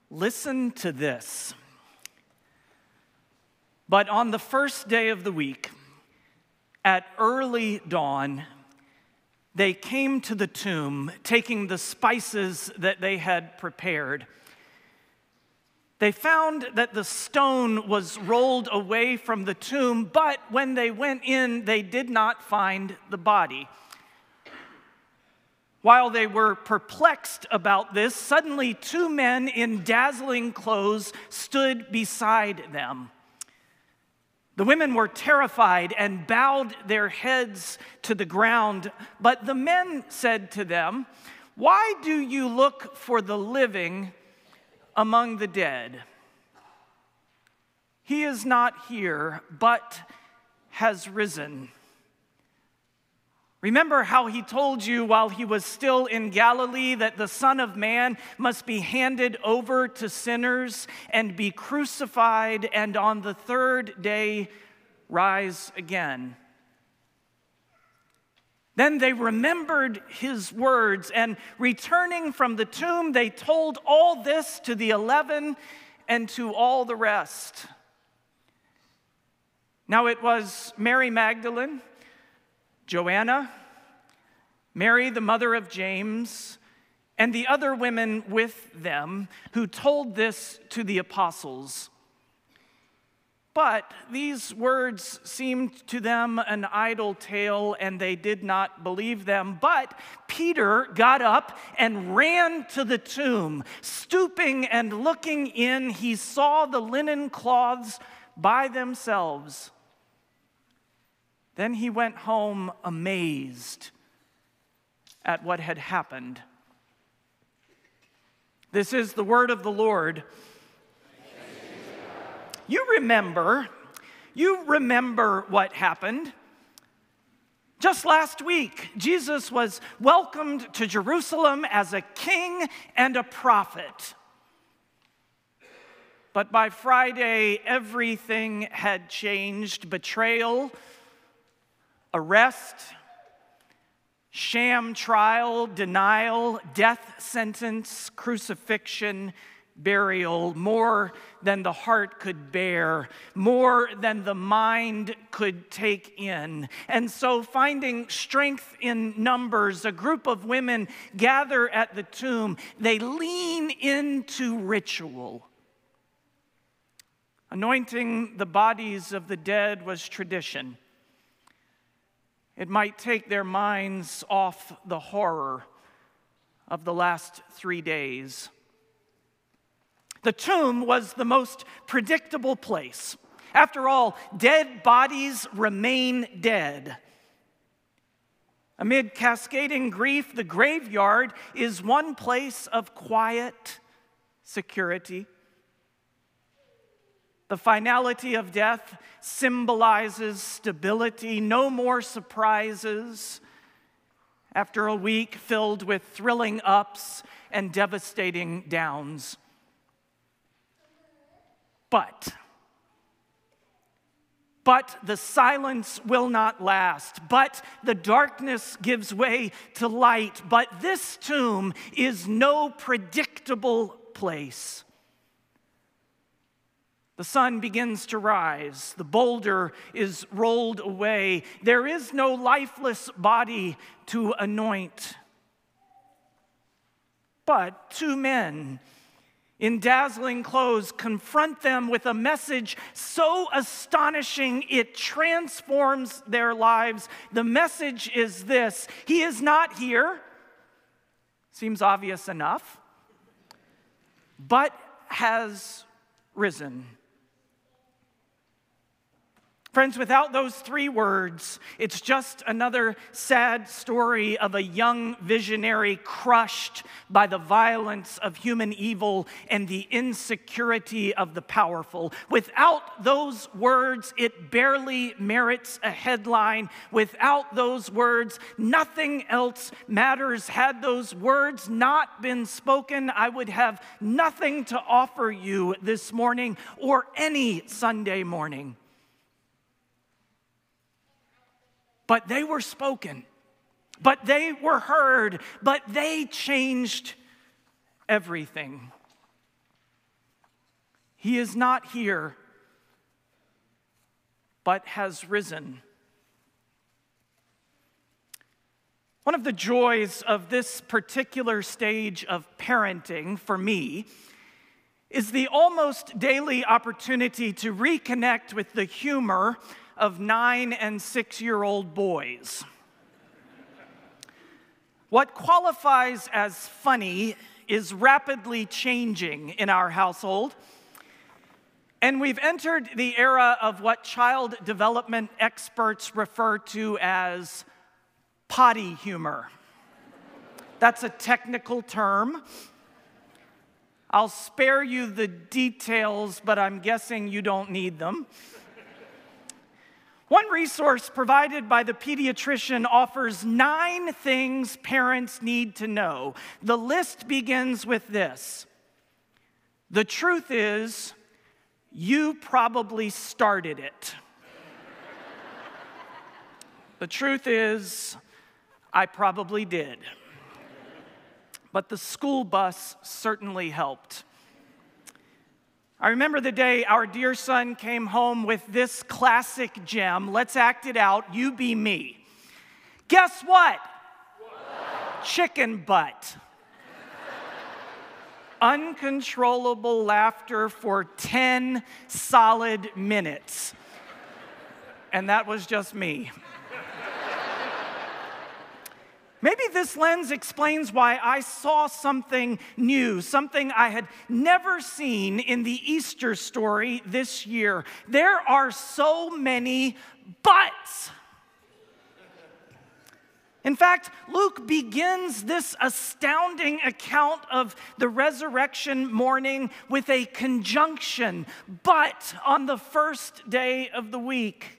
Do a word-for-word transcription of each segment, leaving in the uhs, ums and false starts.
Listen to this. But on the first day of the week, at early dawn, they came to the tomb, taking the spices that they had prepared. They found that the stone was rolled away from the tomb, but when they went in, they did not find the body. While they were perplexed about this, suddenly two men in dazzling clothes stood beside them. The women were terrified and bowed their heads to the ground, but the men said to them, "Why do you look for the living among the dead? He is not here, but has risen. Remember how he told you while he was still in Galilee that the Son of Man must be handed over to sinners and be crucified and on the third day rise again." Then they remembered his words, and returning from the tomb, they told all this to the eleven and to all the rest. Now it was Mary Magdalene, Joanna, Mary, the mother of James, and the other women with them who told this to the apostles. But these words seemed to them an idle tale, and they did not believe them. But Peter got up and ran to the tomb. Stooping and looking in, he saw the linen cloths by themselves. Then he went home amazed at what had happened. This is the word of the Lord. You remember, you remember what happened. Just last week, Jesus was welcomed to Jerusalem as a king and a prophet. But by Friday, everything had changed. Betrayal, arrest, sham trial, denial, death sentence, crucifixion, burial, more than the heart could bear, more than the mind could take in. And so, finding strength in numbers, a group of women gather at the tomb. They lean into ritual. Anointing the bodies of the dead was tradition. It might take their minds off the horror of the last three days. The tomb was the most predictable place. After all, dead bodies remain dead. Amid cascading grief, the graveyard is one place of quiet security. The finality of death symbolizes stability, no more surprises after a week filled with thrilling ups and devastating downs. But, but the silence will not last, but the darkness gives way to light, but this tomb is no predictable place. The sun begins to rise. The boulder is rolled away. There is no lifeless body to anoint. But two men in dazzling clothes confront them with a message so astonishing it transforms their lives. The message is this: He is not here. Seems obvious enough. But has risen. Friends, without those three words, it's just another sad story of a young visionary crushed by the violence of human evil and the insecurity of the powerful. Without those words, it barely merits a headline. Without those words, nothing else matters. Had those words not been spoken, I would have nothing to offer you this morning or any Sunday morning. But they were spoken, but they were heard, but they changed everything. He is not here, but has risen. One of the joys of this particular stage of parenting for me is the almost daily opportunity to reconnect with the humor of nine and six-year-old boys. What qualifies as funny is rapidly changing in our household, and we've entered the era of what child development experts refer to as potty humor. That's a technical term. I'll spare you the details, but I'm guessing you don't need them. One resource provided by the pediatrician offers nine things parents need to know. The list begins with this: the truth is, you probably started it. The truth is, I probably did. But the school bus certainly helped. I remember the day our dear son came home with this classic gem. Let's act it out. You be me. Guess what? What? Chicken butt. Uncontrollable laughter for ten solid minutes. And that was just me. Maybe this lens explains why I saw something new, something I had never seen in the Easter story this year. There are so many buts. In fact, Luke begins this astounding account of the resurrection morning with a conjunction, but on the first day of the week.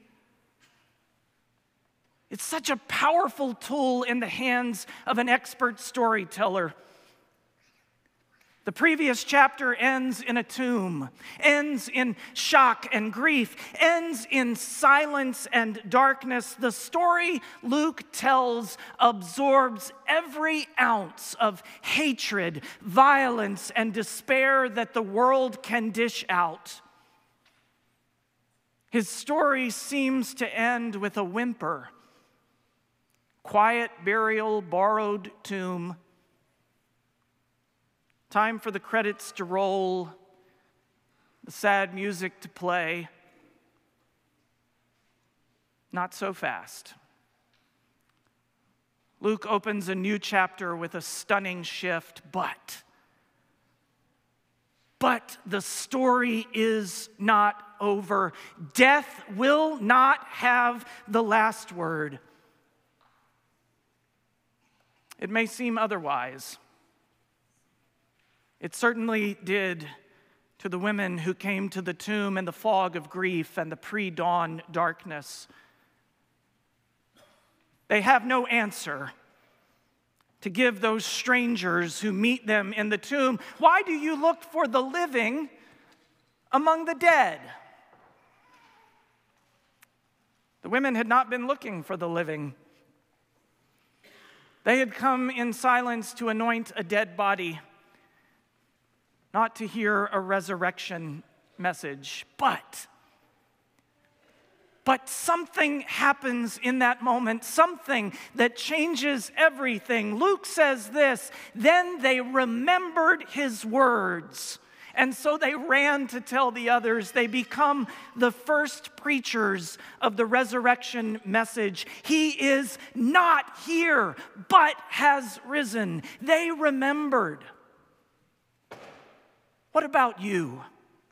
It's such a powerful tool in the hands of an expert storyteller. The previous chapter ends in a tomb, ends in shock and grief, ends in silence and darkness. The story Luke tells absorbs every ounce of hatred, violence, and despair that the world can dish out. His story seems to end with a whimper. Quiet burial, borrowed tomb. Time for the credits to roll, the sad music to play. Not so fast. Luke opens a new chapter with a stunning shift, but, but the story is not over. Death will not have the last word. It may seem otherwise. It certainly did to the women who came to the tomb in the fog of grief and the pre-dawn darkness. They have no answer to give those strangers who meet them in the tomb. Why do you look for the living among the dead? The women had not been looking for the living. They had come in silence to anoint a dead body, not to hear a resurrection message. But, but something happens in that moment, something that changes everything. Luke says this: then they remembered his words. And so they ran to tell the others. They become the first preachers of the resurrection message. He is not here, but has risen. They remembered. What about you?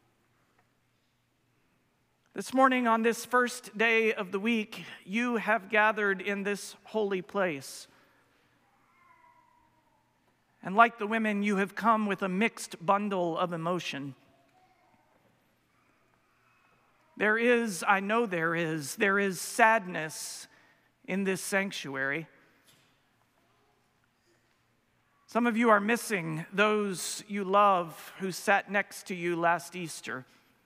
This morning, on this first day of the week, you have gathered in this holy place. And like the women, you have come with a mixed bundle of emotion. There is, I know there is, there is sadness in this sanctuary. Some of you are missing those you love who sat next to you last Easter.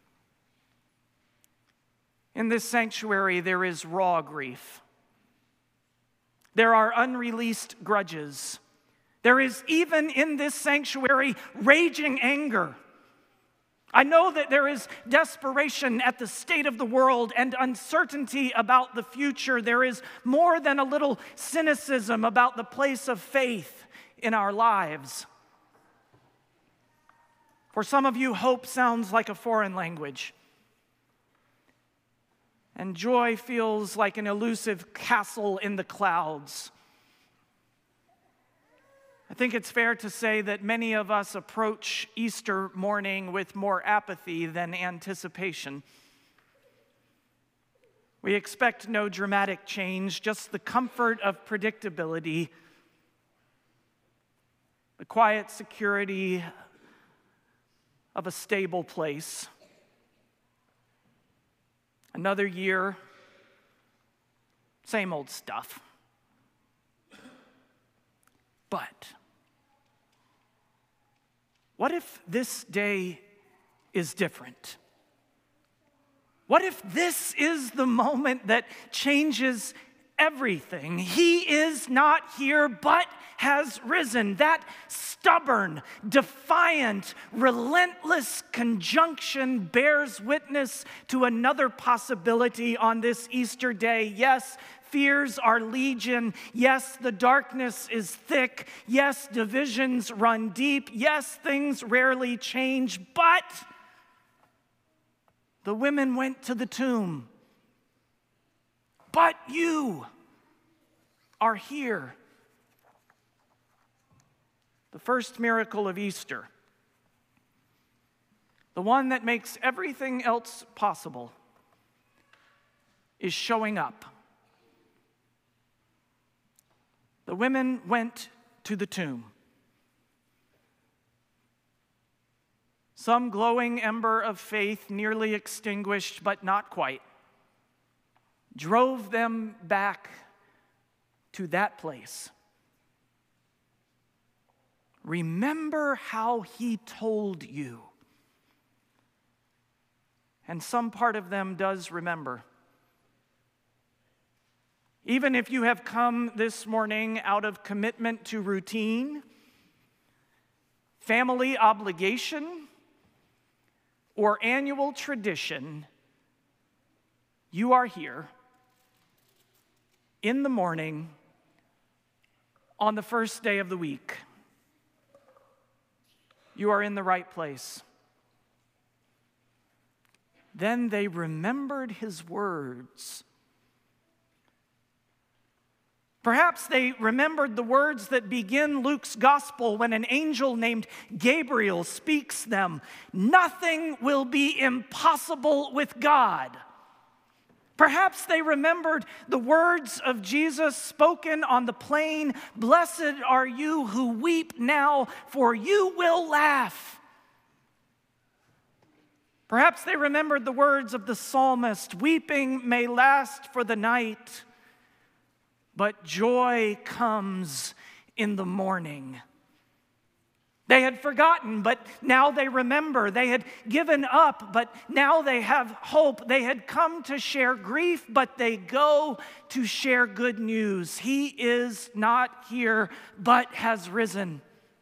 In this sanctuary, there is raw grief. There are unreleased grudges. There is, even in this sanctuary, raging anger. I know that there is desperation at the state of the world and uncertainty about the future. There is more than a little cynicism about the place of faith in our lives. For some of you, hope sounds like a foreign language, and joy feels like an elusive castle in the clouds. I think it's fair to say that many of us approach Easter morning with more apathy than anticipation. We expect no dramatic change, just the comfort of predictability, the quiet security of a stable place. Another year, same old stuff. But what if this day is different? What if this is the moment that changes everything? He is not here, but has risen. That stubborn, defiant, relentless conjunction bears witness to another possibility on this Easter day. Yes, fears are legion. Yes, the darkness is thick. Yes, divisions run deep. Yes, things rarely change. But the women went to the tomb. But you are here. The first miracle of Easter, the one that makes everything else possible, is showing up. The women went to the tomb. Some glowing ember of faith, nearly extinguished but not quite, drove them back to that place. Remember how he told you. And some part of them does remember. Even if you have come this morning out of commitment to routine, family obligation, or annual tradition, you are here in the morning on the first day of the week. You are in the right place. Then they remembered his words. Perhaps they remembered the words that begin Luke's gospel when an angel named Gabriel speaks them. Nothing will be impossible with God. Perhaps they remembered the words of Jesus spoken on the plain. Blessed are you who weep now, for you will laugh. Perhaps they remembered the words of the psalmist. Weeping may last for the night, but joy comes in the morning. They had forgotten, but now they remember. They had given up, but now they have hope. They had come to share grief, but they go to share good news. He is not here, but has risen.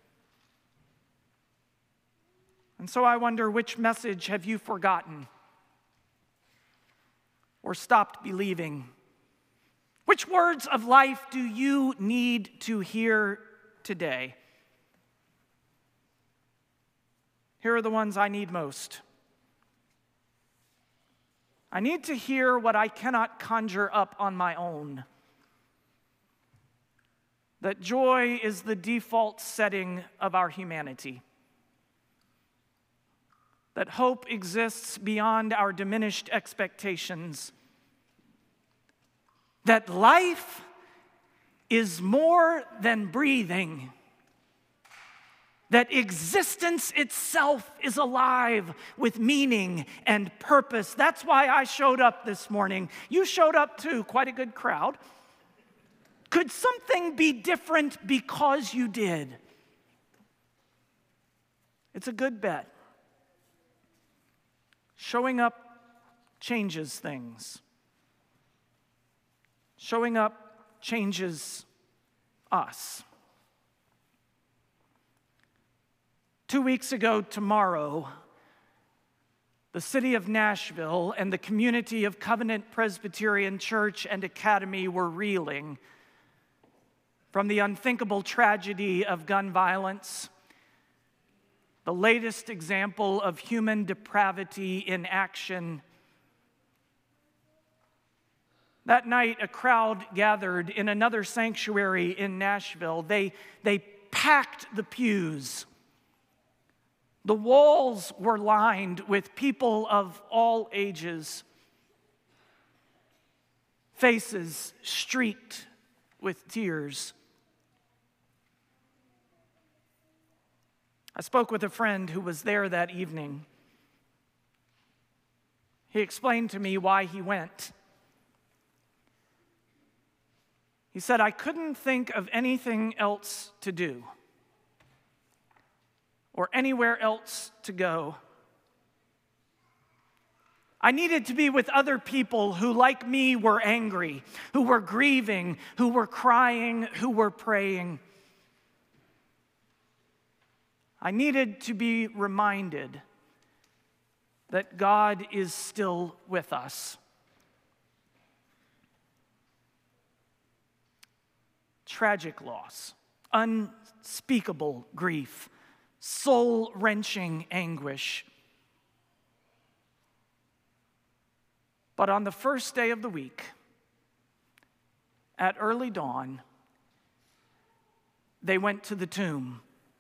And so I wonder, which message have you forgotten or stopped believing? Which words of life do you need to hear today? Here are the ones I need most. I need to hear what I cannot conjure up on my own. That joy is the default setting of our humanity. That hope exists beyond our diminished expectations. That life is more than breathing. That existence itself is alive with meaning and purpose. That's why I showed up this morning. You showed up too, quite a good crowd. Could something be different because you did? It's a good bet. Showing up changes things. Showing up changes us. Two weeks ago tomorrow, the city of Nashville and the community of Covenant Presbyterian Church and Academy were reeling from the unthinkable tragedy of gun violence, the latest example of human depravity in action. That night, a crowd gathered in another sanctuary in Nashville. They, they packed the pews. The walls were lined with people of all ages, faces streaked with tears. I spoke with a friend who was there that evening. He explained to me why he went. He said, "I couldn't think of anything else to do or anywhere else to go. I needed to be with other people who, like me, were angry, who were grieving, who were crying, who were praying. I needed to be reminded that God is still with us." Tragic loss, unspeakable grief, soul-wrenching anguish. But on the first day of the week, at early dawn, they went to the tomb.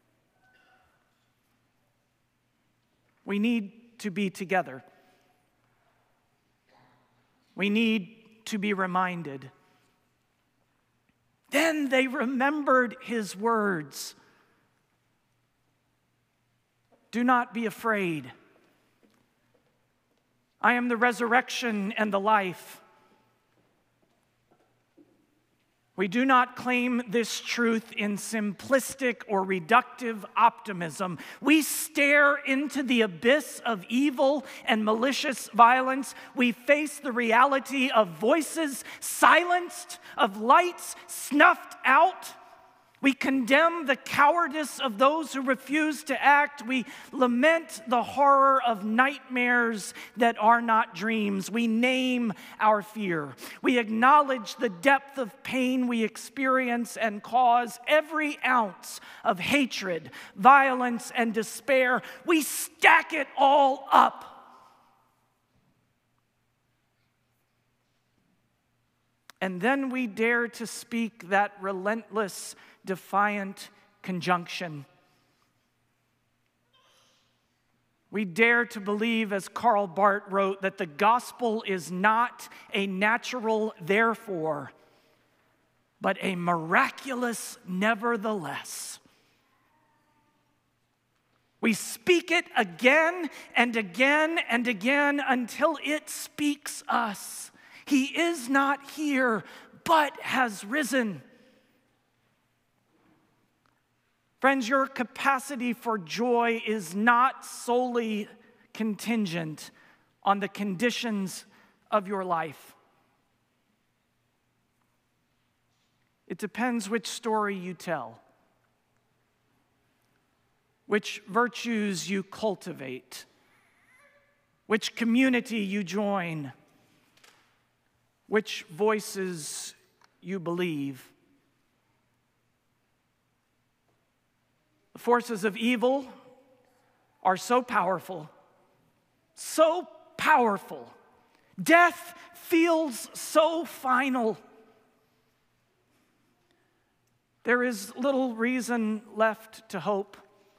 We need to be together. We need to be reminded. Then they remembered his words. "Do not be afraid. I am the resurrection and the life." We do not claim this truth in simplistic or reductive optimism. We stare into the abyss of evil and malicious violence. We face the reality of voices silenced, of lights snuffed out. We condemn the cowardice of those who refuse to act. We lament the horror of nightmares that are not dreams. We name our fear. We acknowledge the depth of pain we experience and cause, every ounce of hatred, violence, and despair. We stack it all up. And then we dare to speak that relentless, defiant conjunction. We dare to believe, as Karl Barth wrote, that the gospel is not a natural therefore, but a miraculous nevertheless. We speak it again and again and again until it speaks us. He is not here, but has risen. Friends, your capacity for joy is not solely contingent on the conditions of your life. It depends which story you tell, which virtues you cultivate, which community you join, which voices you believe. The forces of evil are so powerful, so powerful. Death feels so final. There is little reason left to hope.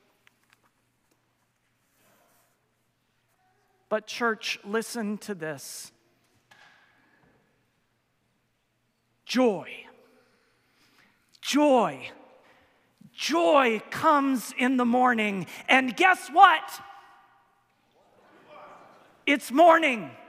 But church, listen to this. Joy. Joy. Joy comes in the morning. And guess what? It's morning.